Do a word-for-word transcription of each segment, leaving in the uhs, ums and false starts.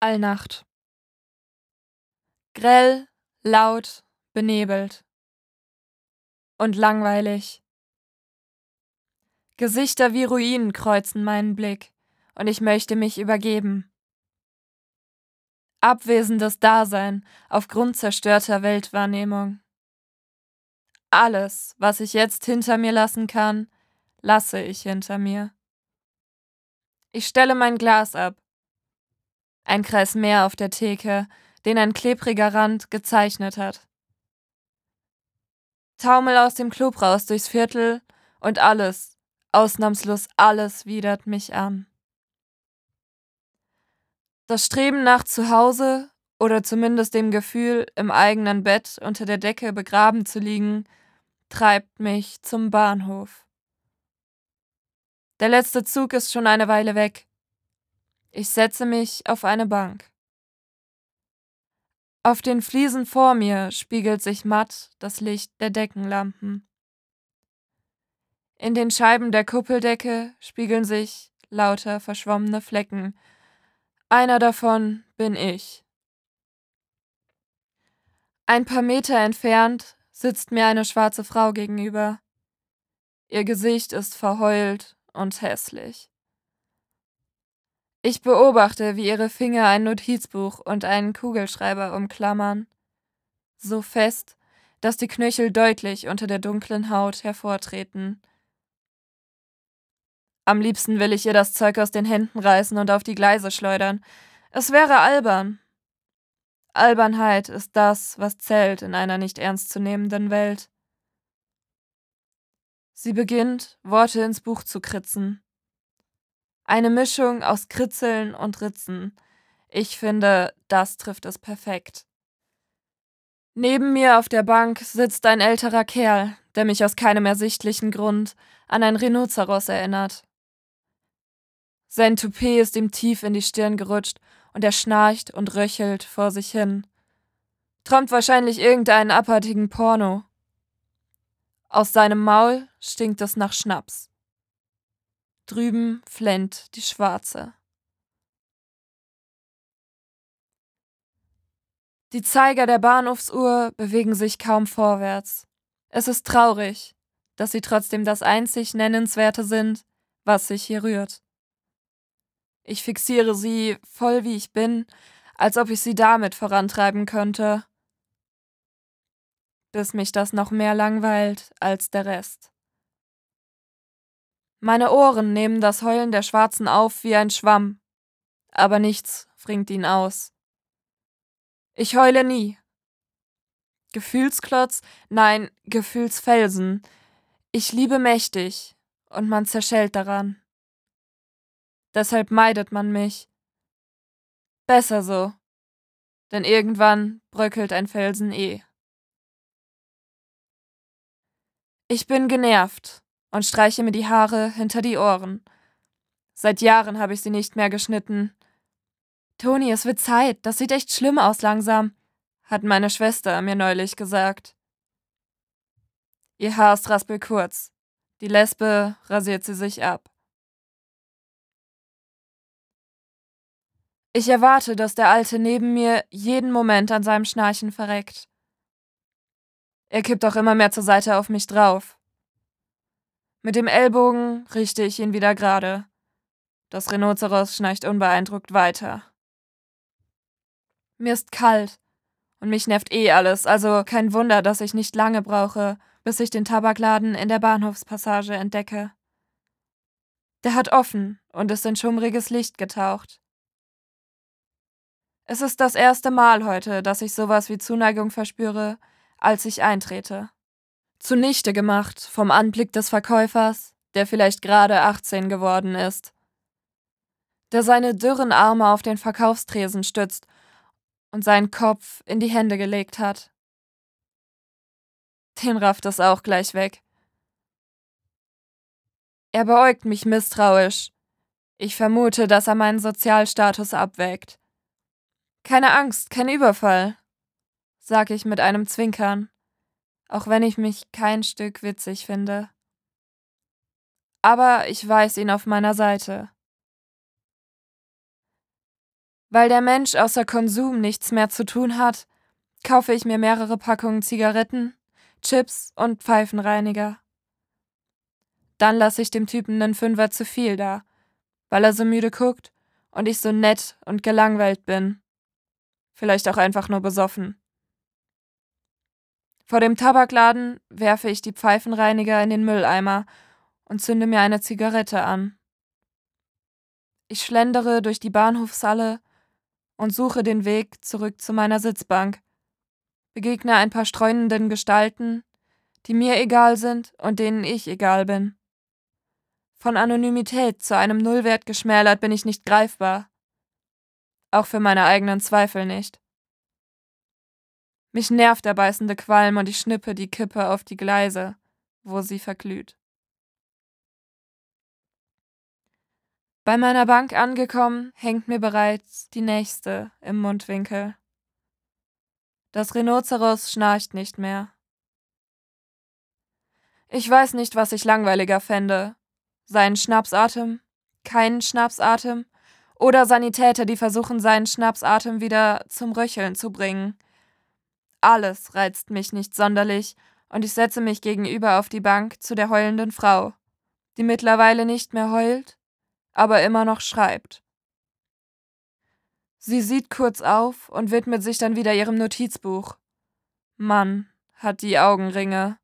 Allnacht. Grell, laut, benebelt und langweilig. Gesichter wie Ruinen kreuzen meinen Blick, und ich möchte mich übergeben. Abwesendes Dasein aufgrund zerstörter Weltwahrnehmung. Alles, was ich jetzt hinter mir lassen kann, lasse ich hinter mir. Ich stelle mein Glas ab. Ein Kreis mehr auf der Theke, den ein klebriger Rand gezeichnet hat. Taumel aus dem Club raus durchs Viertel und alles, ausnahmslos alles widert mich an. Das Streben nach Zuhause oder zumindest dem Gefühl, im eigenen Bett unter der Decke begraben zu liegen, treibt mich zum Bahnhof. Der letzte Zug ist schon eine Weile weg. Ich setze mich auf eine Bank. Auf den Fliesen vor mir spiegelt sich matt das Licht der Deckenlampen. In den Scheiben der Kuppeldecke spiegeln sich lauter verschwommene Flecken. Einer davon bin ich. Ein paar Meter entfernt sitzt mir eine schwarze Frau gegenüber. Ihr Gesicht ist verheult und hässlich. Ich beobachte, wie ihre Finger ein Notizbuch und einen Kugelschreiber umklammern. So fest, dass die Knöchel deutlich unter der dunklen Haut hervortreten. Am liebsten will ich ihr das Zeug aus den Händen reißen und auf die Gleise schleudern. Es wäre albern. Albernheit ist das, was zählt in einer nicht ernstzunehmenden Welt. Sie beginnt, Worte ins Buch zu kritzen. Eine Mischung aus Kritzeln und Ritzen. Ich finde, das trifft es perfekt. Neben mir auf der Bank sitzt ein älterer Kerl, der mich aus keinem ersichtlichen Grund an ein Rhinoceros erinnert. Sein Toupet ist ihm tief in die Stirn gerutscht und er schnarcht und röchelt vor sich hin. Träumt wahrscheinlich irgendeinen abartigen Porno. Aus seinem Maul stinkt es nach Schnaps. Drüben flennt die Schwarze. Die Zeiger der Bahnhofsuhr bewegen sich kaum vorwärts. Es ist traurig, dass sie trotzdem das einzig Nennenswerte sind, was sich hier rührt. Ich fixiere sie, voll wie ich bin, als ob ich sie damit vorantreiben könnte, bis mich das noch mehr langweilt als der Rest. Meine Ohren nehmen das Heulen der Schwarzen auf wie ein Schwamm, aber nichts bringt ihn aus. Ich heule nie. Gefühlsklotz? Nein, Gefühlsfelsen. Ich liebe mächtig, und man zerschellt daran. Deshalb meidet man mich. Besser so, denn irgendwann bröckelt ein Felsen eh. Ich bin genervt und streiche mir die Haare hinter die Ohren. Seit Jahren habe ich sie nicht mehr geschnitten. Toni, es wird Zeit, das sieht echt schlimm aus langsam, hat meine Schwester mir neulich gesagt. Ihr Haar ist raspelkurz. Die Lesbe rasiert sie sich ab. Ich erwarte, dass der Alte neben mir jeden Moment an seinem Schnarchen verreckt. Er kippt auch immer mehr zur Seite auf mich drauf. Mit dem Ellbogen richte ich ihn wieder gerade. Das Rhinoceros schnarcht unbeeindruckt weiter. Mir ist kalt und mich nervt eh alles, also kein Wunder, dass ich nicht lange brauche, bis ich den Tabakladen in der Bahnhofspassage entdecke. Der hat offen und ist in schummriges Licht getaucht. Es ist das erste Mal heute, dass ich sowas wie Zuneigung verspüre, als ich eintrete. Zunichte gemacht vom Anblick des Verkäufers, der vielleicht gerade achtzehn geworden ist, der seine dürren Arme auf den Verkaufstresen stützt und seinen Kopf in die Hände gelegt hat. Den rafft es auch gleich weg. Er beäugt mich misstrauisch. Ich vermute, dass er meinen Sozialstatus abwägt. Keine Angst, kein Überfall, sag ich mit einem Zwinkern, auch wenn ich mich kein Stück witzig finde. Aber ich weiß ihn auf meiner Seite. Weil der Mensch außer Konsum nichts mehr zu tun hat, kaufe ich mir mehrere Packungen Zigaretten, Chips und Pfeifenreiniger. Dann lasse ich dem Typen nen Fünfer zu viel da, weil er so müde guckt und ich so nett und gelangweilt bin. Vielleicht auch einfach nur besoffen. Vor dem Tabakladen werfe ich die Pfeifenreiniger in den Mülleimer und zünde mir eine Zigarette an. Ich schlendere durch die Bahnhofshalle und suche den Weg zurück zu meiner Sitzbank, begegne ein paar streunenden Gestalten, die mir egal sind und denen ich egal bin. Von Anonymität zu einem Nullwert geschmälert bin ich nicht greifbar. Auch für meine eigenen Zweifel nicht. Mich nervt der beißende Qualm und ich schnippe die Kippe auf die Gleise, wo sie verglüht. Bei meiner Bank angekommen, hängt mir bereits die nächste im Mundwinkel. Das Rhinoceros schnarcht nicht mehr. Ich weiß nicht, was ich langweiliger fände. Seinen Schnapsatem, keinen Schnapsatem oder Sanitäter, die versuchen, seinen Schnapsatem wieder zum Röcheln zu bringen. Alles reizt mich nicht sonderlich und ich setze mich gegenüber auf die Bank zu der heulenden Frau, die mittlerweile nicht mehr heult, aber immer noch schreibt. Sie sieht kurz auf und widmet sich dann wieder ihrem Notizbuch. Mann, hat die Augenringe.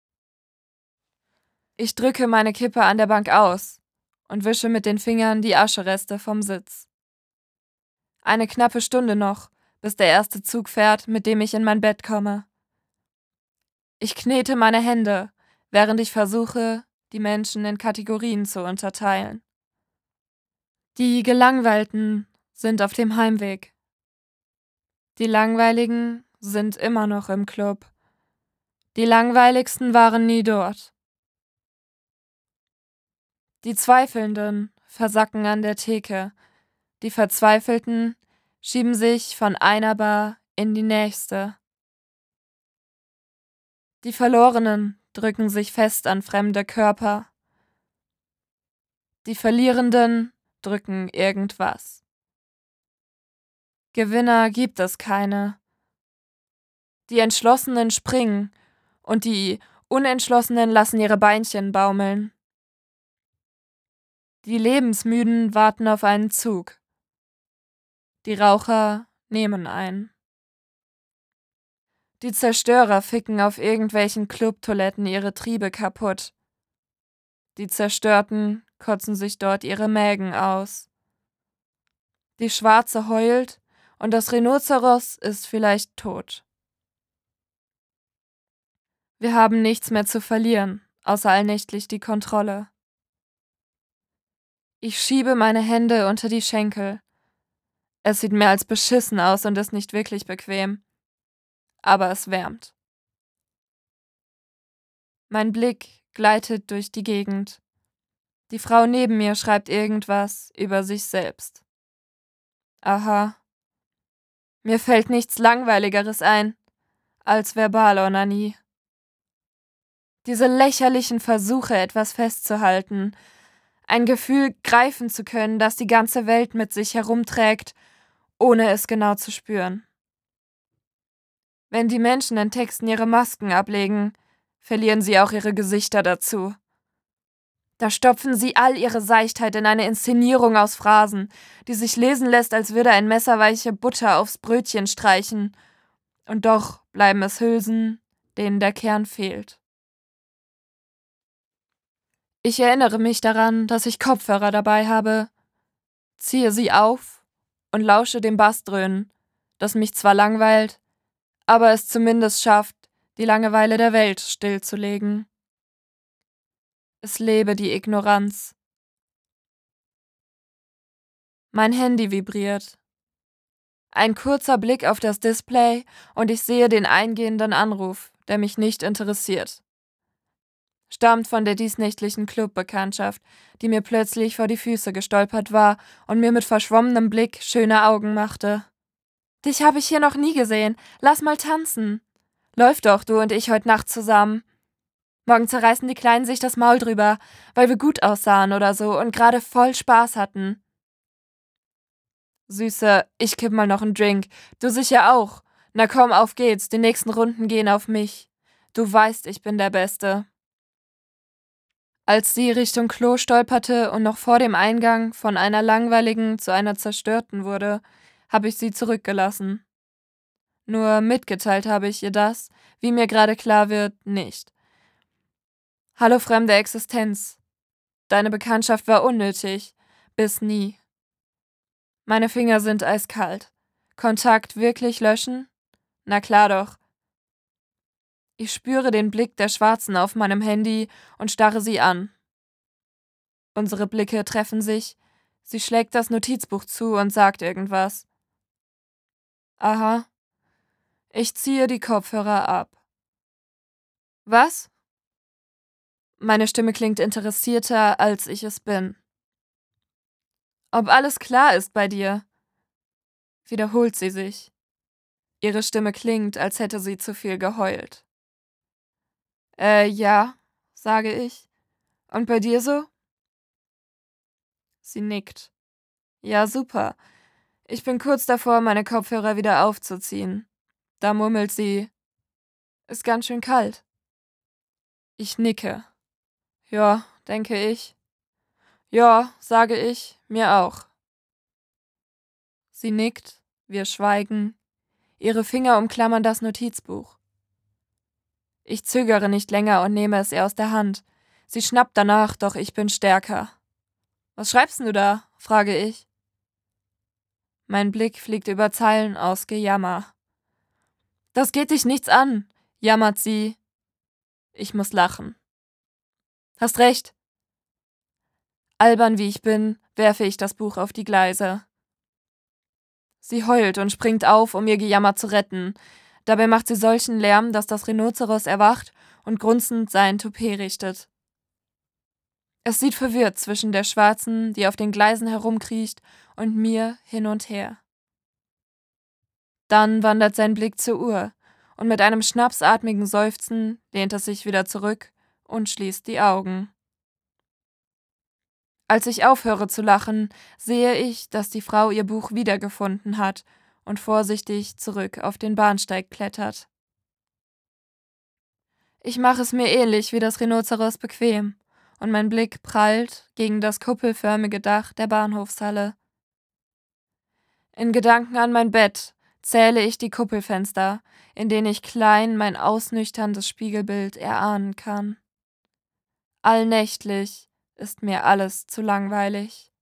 Ich drücke meine Kippe an der Bank aus und wische mit den Fingern die Aschereste vom Sitz. Eine knappe Stunde noch, bis der erste Zug fährt, mit dem ich in mein Bett komme. Ich knete meine Hände, während ich versuche, die Menschen in Kategorien zu unterteilen. Die Gelangweilten sind auf dem Heimweg. Die Langweiligen sind immer noch im Club. Die Langweiligsten waren nie dort. Die Zweifelnden versacken an der Theke. Die Verzweifelten schieben sich von einer Bar in die nächste. Die Verlorenen drücken sich fest an fremde Körper. Die Verlierenden drücken irgendwas. Gewinner gibt es keine. Die Entschlossenen springen und die Unentschlossenen lassen ihre Beinchen baumeln. Die Lebensmüden warten auf einen Zug. Die Raucher nehmen ein. Die Zerstörer ficken auf irgendwelchen Clubtoiletten ihre Triebe kaputt. Die Zerstörten kotzen sich dort ihre Mägen aus. Die Schwarze heult und das Rhinoceros ist vielleicht tot. Wir haben nichts mehr zu verlieren, außer allnächtlich die Kontrolle. Ich schiebe meine Hände unter die Schenkel. Es sieht mehr als beschissen aus und ist nicht wirklich bequem. Aber es wärmt. Mein Blick gleitet durch die Gegend. Die Frau neben mir schreibt irgendwas über sich selbst. Aha. Mir fällt nichts Langweiligeres ein als Verbalonanie. Diese lächerlichen Versuche, etwas festzuhalten, ein Gefühl greifen zu können, das die ganze Welt mit sich herumträgt, ohne es genau zu spüren. Wenn die Menschen in Texten ihre Masken ablegen, verlieren sie auch ihre Gesichter dazu. Da stopfen sie all ihre Seichtheit in eine Inszenierung aus Phrasen, die sich lesen lässt, als würde ein Messer weiche Butter aufs Brötchen streichen. Und doch bleiben es Hülsen, denen der Kern fehlt. Ich erinnere mich daran, dass ich Kopfhörer dabei habe, ziehe sie auf und lausche dem Bassdröhnen, das mich zwar langweilt, aber es zumindest schafft, die Langeweile der Welt stillzulegen. Es lebe die Ignoranz. Mein Handy vibriert. Ein kurzer Blick auf das Display und ich sehe den eingehenden Anruf, der mich nicht interessiert. Stammt von der diesnächtlichen Clubbekanntschaft, die mir plötzlich vor die Füße gestolpert war und mir mit verschwommenem Blick schöne Augen machte. »Dich habe ich hier noch nie gesehen. Lass mal tanzen. Läuf doch, du und ich heute Nacht zusammen. Morgen zerreißen die Kleinen sich das Maul drüber, weil wir gut aussahen oder so und gerade voll Spaß hatten.« Süße, ich kipp mal noch einen Drink. Du sicher auch. Na komm, auf geht's, die nächsten Runden gehen auf mich. Du weißt, ich bin der Beste. Als sie Richtung Klo stolperte und noch vor dem Eingang von einer langweiligen zu einer zerstörten wurde, habe ich sie zurückgelassen. Nur mitgeteilt habe ich ihr das, wie mir gerade klar wird, nicht. Hallo fremde Existenz. Deine Bekanntschaft war unnötig. Bis nie. Meine Finger sind eiskalt. Kontakt wirklich löschen? Na klar doch. Ich spüre den Blick der Schwarzen auf meinem Handy und starre sie an. Unsere Blicke treffen sich. Sie schlägt das Notizbuch zu und sagt irgendwas. Aha. Ich ziehe die Kopfhörer ab. Was? Meine Stimme klingt interessierter, als ich es bin. Ob alles klar ist bei dir? Wiederholt sie sich. Ihre Stimme klingt, als hätte sie zu viel geheult. Äh, ja, sage ich. Und bei dir so? Sie nickt. Ja, super. Ich bin kurz davor, meine Kopfhörer wieder aufzuziehen. Da murmelt sie. Ist ganz schön kalt. Ich nicke. Ja, denke ich. Ja, sage ich, mir auch. Sie nickt, wir schweigen. Ihre Finger umklammern das Notizbuch. Ich zögere nicht länger und nehme es ihr aus der Hand. Sie schnappt danach, doch ich bin stärker. Was schreibst du da? Frage ich. Mein Blick fliegt über Zeilen aus Gejammer. Das geht dich nichts an, jammert sie. Ich muss lachen. Hast recht. Albern wie ich bin, werfe ich das Buch auf die Gleise. Sie heult und springt auf, um ihr Gejammer zu retten. Dabei macht sie solchen Lärm, dass das Rhinoceros erwacht und grunzend sein Toupet richtet. Es sieht verwirrt zwischen der Schwarzen, die auf den Gleisen herumkriecht, und mir hin und her. Dann wandert sein Blick zur Uhr, und mit einem schnapsatmigen Seufzen lehnt es sich wieder zurück und schließt die Augen. Als ich aufhöre zu lachen, sehe ich, dass die Frau ihr Buch wiedergefunden hat und vorsichtig zurück auf den Bahnsteig klettert. Ich mache es mir ähnlich wie das Rhinoceros bequem, und mein Blick prallt gegen das kuppelförmige Dach der Bahnhofshalle. In Gedanken an mein Bett zähle ich die Kuppelfenster, in denen ich klein mein ausnüchterndes Spiegelbild erahnen kann. Allnächtlich ist mir alles zu langweilig.